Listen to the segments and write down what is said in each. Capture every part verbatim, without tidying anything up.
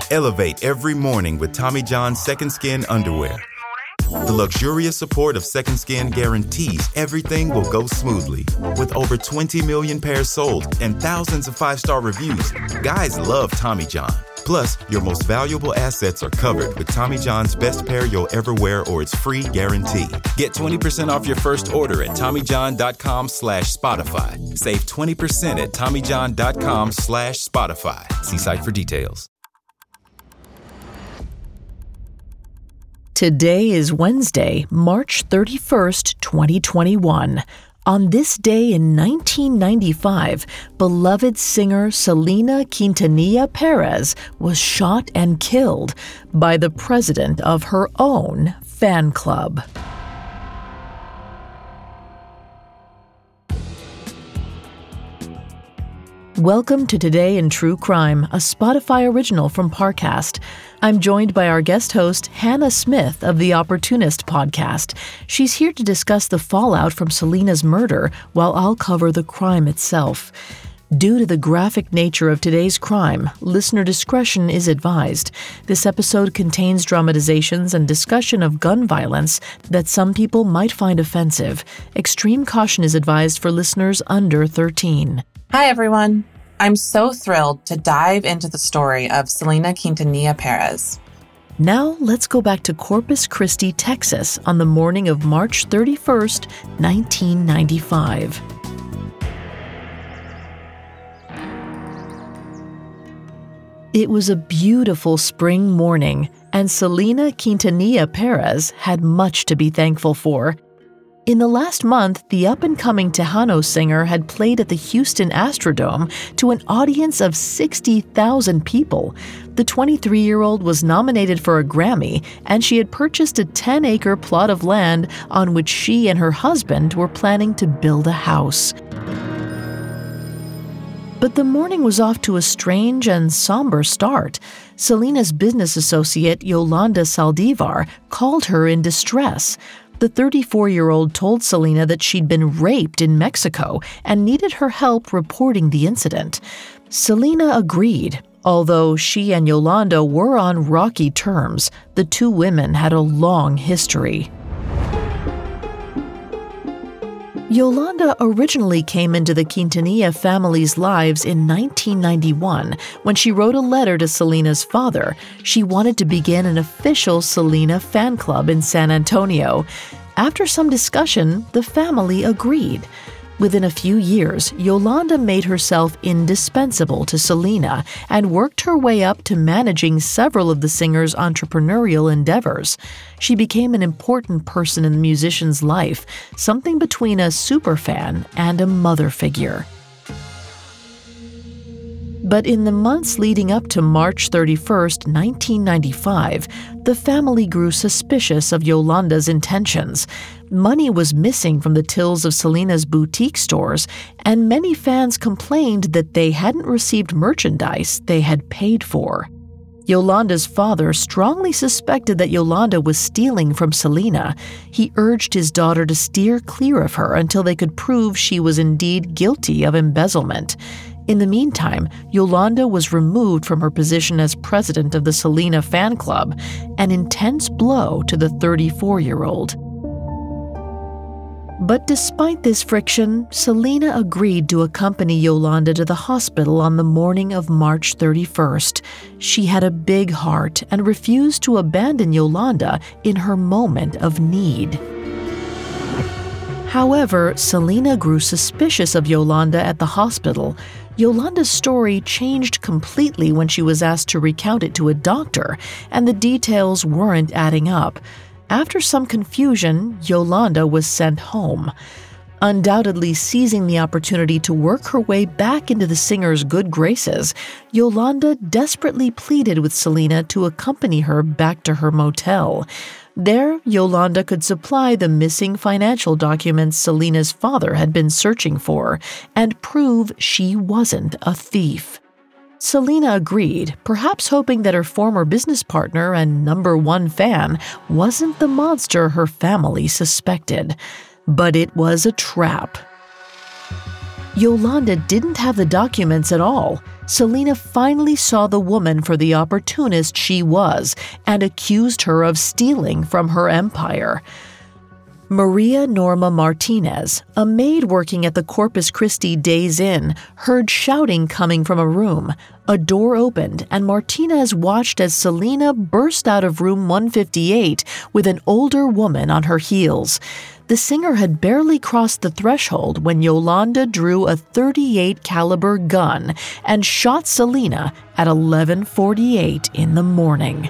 Elevate every morning with Tommy John's Second Skin underwear. The luxurious support of Second Skin guarantees everything will go smoothly. With over twenty million pairs sold and thousands of five-star reviews, guys love Tommy John. Plus, your most valuable assets are covered with Tommy John's best pair you'll ever wear or its free guarantee. Get twenty percent off your first order at TommyJohn.com slash Spotify. Save twenty percent at TommyJohn.com slash Spotify. See site for details. Today is Wednesday, March thirty-first, twenty twenty-one. On this day in nineteen ninety-five, beloved singer Selena Quintanilla Perez was shot and killed by the president of her own fan club. Welcome to Today in True Crime, a Spotify original from Parcast. I'm joined by our guest host, Hannah Smith of the Opportunist podcast. She's here to discuss the fallout from Selena's murder, while I'll cover the crime itself. Due to the graphic nature of today's crime, listener discretion is advised. This episode contains dramatizations and discussion of gun violence that some people might find offensive. Extreme caution is advised for listeners under thirteen. Hi, everyone. I'm so thrilled to dive into the story of Selena Quintanilla Perez. Now, let's go back to Corpus Christi, Texas, on the morning of March thirty-first, nineteen ninety-five. It was a beautiful spring morning, and Selena Quintanilla Perez had much to be thankful for. In the last month, the up-and-coming Tejano singer had played at the Houston Astrodome to an audience of sixty thousand people. The twenty-three-year-old was nominated for a Grammy, and she had purchased a ten-acre plot of land on which she and her husband were planning to build a house. But the morning was off to a strange and somber start. Selena's business associate, Yolanda Saldivar, called her in distress. The thirty-four-year-old told Selena that she'd been raped in Mexico and needed her help reporting the incident. Selena agreed. Although she and Yolanda were on rocky terms, the two women had a long history. Yolanda originally came into the Quintanilla family's lives in nineteen ninety-one when she wrote a letter to Selena's father. She wanted to begin an official Selena fan club in San Antonio. After some discussion, the family agreed. Within a few years, Yolanda made herself indispensable to Selena and worked her way up to managing several of the singer's entrepreneurial endeavors. She became an important person in the musician's life, something between a superfan and a mother figure. But in the months leading up to March thirty-first, nineteen ninety-five, the family grew suspicious of Yolanda's intentions. Money was missing from the tills of Selena's boutique stores, and many fans complained that they hadn't received merchandise they had paid for. Yolanda's father strongly suspected that Yolanda was stealing from Selena. He urged his daughter to steer clear of her until they could prove she was indeed guilty of embezzlement. In the meantime, Yolanda was removed from her position as president of the Selena fan club, an intense blow to the thirty-four-year-old. But despite this friction, Selena agreed to accompany Yolanda to the hospital on the morning of March thirty-first. She had a big heart and refused to abandon Yolanda in her moment of need. However, Selena grew suspicious of Yolanda at the hospital. Yolanda's story changed completely when she was asked to recount it to a doctor, and the details weren't adding up. After some confusion, Yolanda was sent home. Undoubtedly seizing the opportunity to work her way back into the singer's good graces, Yolanda desperately pleaded with Selena to accompany her back to her motel. There, Yolanda could supply the missing financial documents Selena's father had been searching for and prove she wasn't a thief. Selena agreed, perhaps hoping that her former business partner and number one fan wasn't the monster her family suspected. But it was a trap. Yolanda didn't have the documents at all. Selena finally saw the woman for the opportunist she was and accused her of stealing from her empire. Maria Norma Martinez, a maid working at the Corpus Christi Days Inn, heard shouting coming from a room. A door opened, and Martinez watched as Selena burst out of room one fifty-eight with an older woman on her heels. The singer had barely crossed the threshold when Yolanda drew a thirty-eight caliber gun and shot Selena at eleven forty-eight in the morning.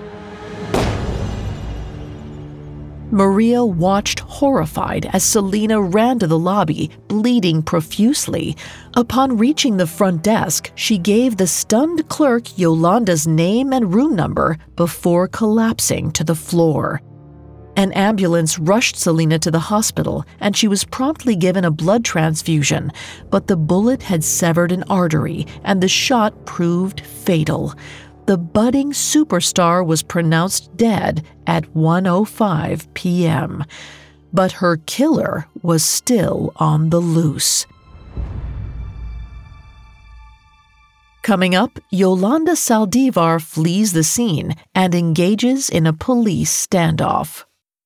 Maria watched horrified as Selena ran to the lobby, bleeding profusely. Upon reaching the front desk, she gave the stunned clerk Yolanda's name and room number before collapsing to the floor. An ambulance rushed Selena to the hospital, and she was promptly given a blood transfusion, but the bullet had severed an artery, and the shot proved fatal. The budding superstar was pronounced dead at one oh five p.m., but her killer was still on the loose. Coming up, Yolanda Saldivar flees the scene and engages in a police standoff.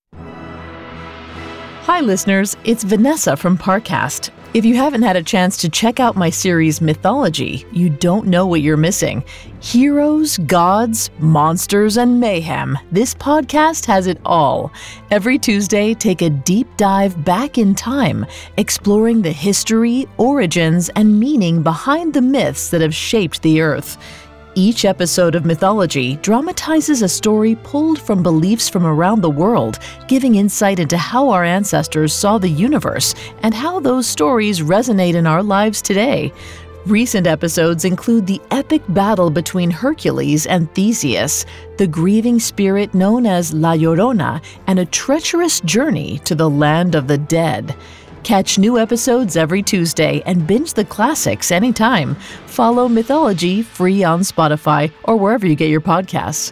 Hi listeners, it's Vanessa from Parcast. If you haven't had a chance to check out my series Mythology, you don't know what you're missing. Heroes, gods, monsters, and mayhem. This podcast has it all. Every Tuesday, take a deep dive back in time, exploring the history, origins, and meaning behind the myths that have shaped the earth. Each episode of Mythology dramatizes a story pulled from beliefs from around the world, giving insight into how our ancestors saw the universe and how those stories resonate in our lives today. Recent episodes include the epic battle between Hercules and Theseus, the grieving spirit known as La Llorona, and a treacherous journey to the land of the dead. Catch new episodes every Tuesday and binge the classics anytime. Follow Mythology free on Spotify or wherever you get your podcasts.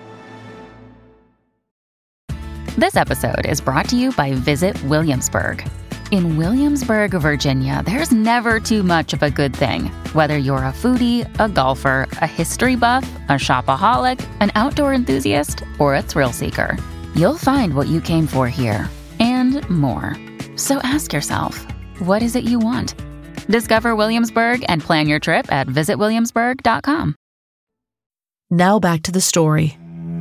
This episode is brought to you by Visit Williamsburg. In Williamsburg, Virginia, there's never too much of a good thing. Whether you're a foodie, a golfer, a history buff, a shopaholic, an outdoor enthusiast, or a thrill seeker, you'll find what you came for here and more. So ask yourself, what is it you want? Discover Williamsburg and plan your trip at visit williamsburg dot com. Now back to the story.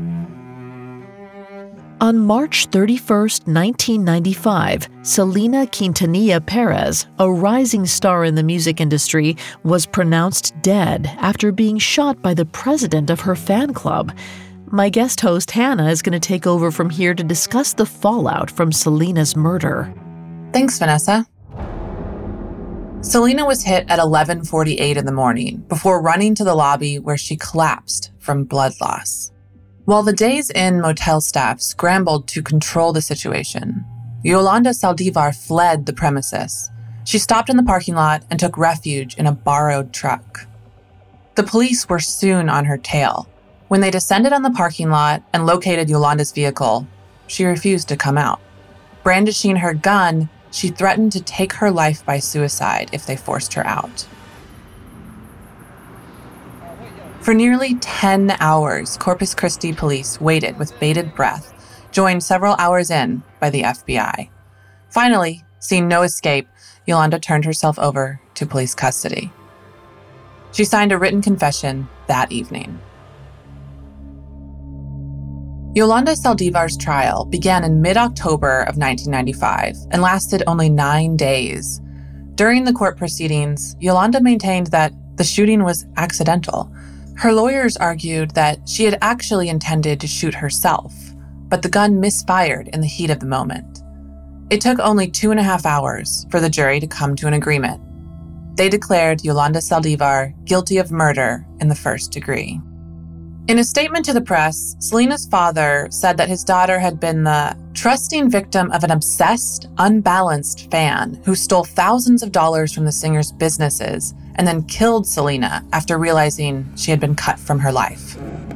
On March thirty-first, nineteen ninety-five, Selena Quintanilla Perez, a rising star in the music industry, was pronounced dead after being shot by the president of her fan club. My guest host, Hannah, is going to take over from here to discuss the fallout from Selena's murder. Thanks, Vanessa. Selena was hit at eleven forty-eight in the morning before running to the lobby where she collapsed from blood loss. While the Days Inn motel staff scrambled to control the situation, Yolanda Saldivar fled the premises. She stopped in the parking lot and took refuge in a borrowed truck. The police were soon on her tail. When they descended on the parking lot and located Yolanda's vehicle, she refused to come out. Brandishing her gun, she threatened to take her life by suicide if they forced her out. For nearly ten hours, Corpus Christi police waited with bated breath, joined several hours in by the F B I. Finally, seeing no escape, Yolanda turned herself over to police custody. She signed a written confession that evening. Yolanda Saldivar's trial began in mid-October of nineteen ninety-five and lasted only nine days. During the court proceedings, Yolanda maintained that the shooting was accidental. Her lawyers argued that she had actually intended to shoot herself, but the gun misfired in the heat of the moment. It took only two and a half hours for the jury to come to an agreement. They declared Yolanda Saldivar guilty of murder in the first degree. In a statement to the press, Selena's father said that his daughter had been the trusting victim of an obsessed, unbalanced fan who stole thousands of dollars from the singer's businesses and then killed Selena after realizing she had been cut from her life.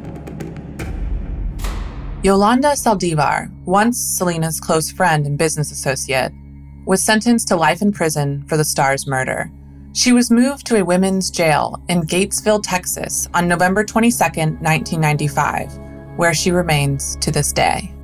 Yolanda Saldivar, once Selena's close friend and business associate, was sentenced to life in prison for the star's murder. She was moved to a women's jail in Gatesville, Texas on November twenty-second, nineteen ninety-five, where she remains to this day.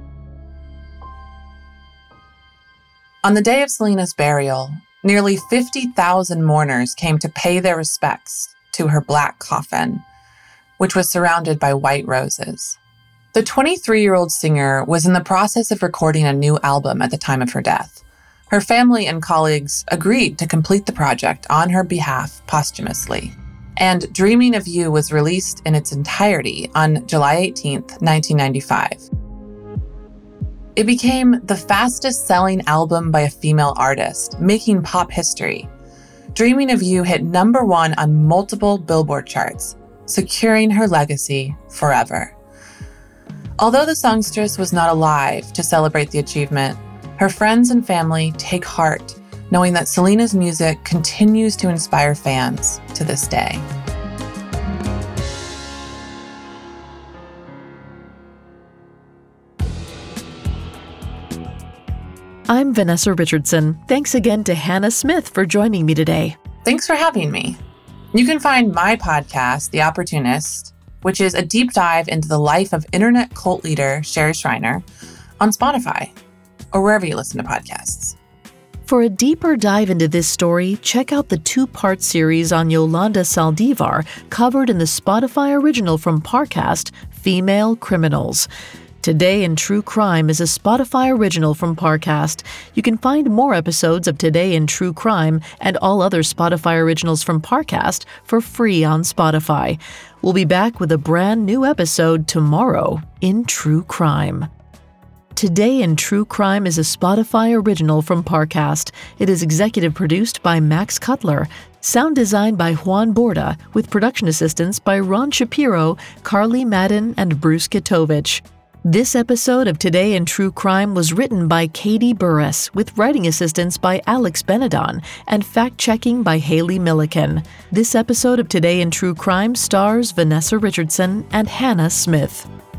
On the day of Selena's burial, nearly fifty thousand mourners came to pay their respects to her black coffin, which was surrounded by white roses. The twenty-three-year-old singer was in the process of recording a new album at the time of her death. Her family and colleagues agreed to complete the project on her behalf posthumously, and Dreaming of You was released in its entirety on July eighteenth, nineteen ninety-five. It became the fastest-selling album by a female artist, making pop history. Dreaming of You hit number one on multiple Billboard charts, securing her legacy forever. Although the songstress was not alive to celebrate the achievement, her friends and family take heart knowing that Selena's music continues to inspire fans to this day. I'm Vanessa Richardson. Thanks again to Hannah Smith for joining me today. Thanks for having me. You can find my podcast, The Opportunist, which is a deep dive into the life of internet cult leader Sherry Shriner, on Spotify or wherever you listen to podcasts. For a deeper dive into this story, check out the two-part series on Yolanda Saldivar, covered in the Spotify original from Parcast, Female Criminals. Today in True Crime is a Spotify original from Parcast. You can find more episodes of Today in True Crime and all other Spotify originals from Parcast for free on Spotify. We'll be back with a brand new episode tomorrow in True Crime. Today in True Crime is a Spotify original from Parcast. It is executive produced by Max Cutler, sound designed by Juan Borda, with production assistance by Ron Shapiro, Carly Madden, and Bruce Kitovich. This episode of Today in True Crime was written by Katie Burris, with writing assistance by Alex Benedon and fact-checking by Haley Milliken. This episode of Today in True Crime stars Vanessa Richardson and Hannah Smith.